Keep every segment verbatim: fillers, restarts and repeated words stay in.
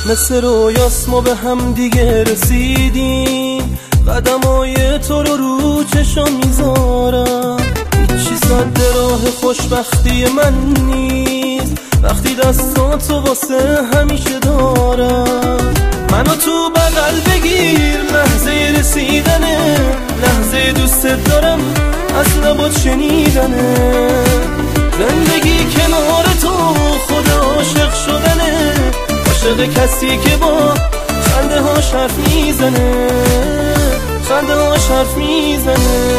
مثل رویاست ما به هم دیگه رسیدیم، قدمای تو رو رو چشم میذارم. هیچی سد راه خوشبختی من نیست وقتی دستاتو واسه همیشه دارم. منو تو بغل بگیر لحظه رسیدنه، لحظه دوست دارم از لبات شنیدنه. زندگی کنار تو خود عاشق شدنه، عاشق کسی که با خنده هاش حرف میزنه، خنده هاش حرف میزنه.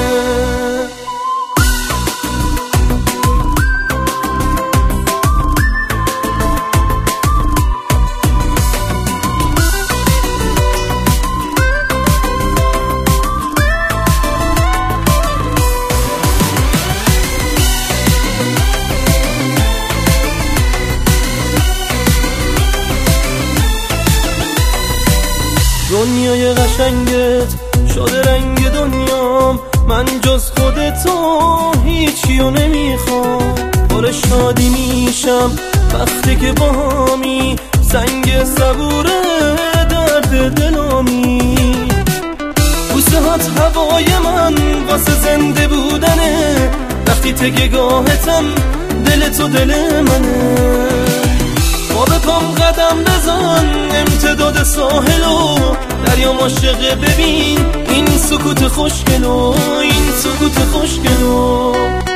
دنیای قشنگت شده رنگ دنیام، من جز خودتو هیچیو نمیخوام. پر شادی میشم وقتی که باهامی، سنگ صبوره درد دلامی. بوسه هات هوای من واسه زنده بودنه، وقتی تگهگاهتم دل تو دل منه. با به پام قدم بزن امتداد ساحلو، دریا عاشقه ببین این سکوت خوشگلو، این سکوت خوشگلو.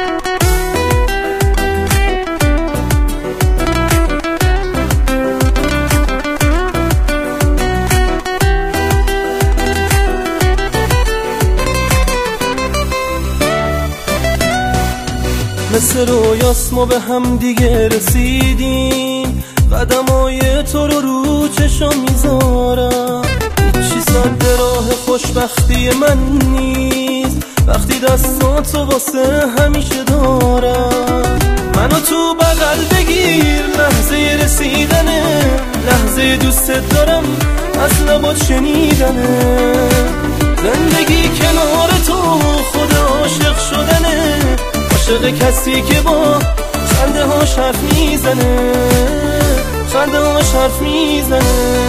مثل رویاست ما به هم دیگه رسیدیم، قدمای تو رو رو چشم میذارم. هیچی سد راه خوشبختی من نیست وقتی دستاتو واسه همیشه دارم. منو تو بغل بگیر لحظه رسیدنه، لحظه دوست دارم از لبات شنیدنه. زندگی کنار تو خود عاشق شدنه، عاشق کسی که با خنده هاش حرف میزنه، خنده هاش حرف میزنه.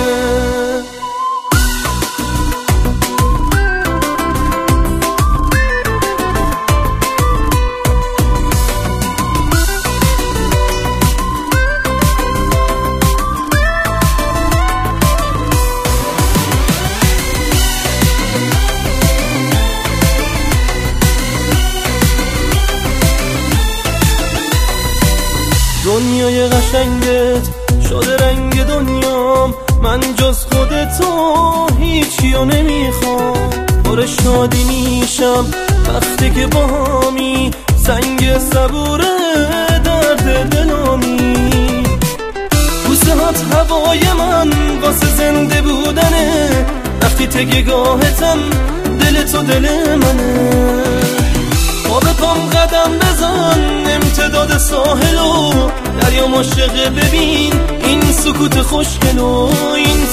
دنیای قشنگت شده رنگ دنیام، من جز خودتو هیچیو نمیخوام. پر شادی میشم وقتی که باهامی، سنگ صبوره درد دلامی. بوسه هات هوای من واسه زنده بودنه، وقتی تگهگاهتم دل تو دل منه. با به پام قدم بزن امتداد ساحلو، دریا عاشقه ببین این سکوت خوشگلو، این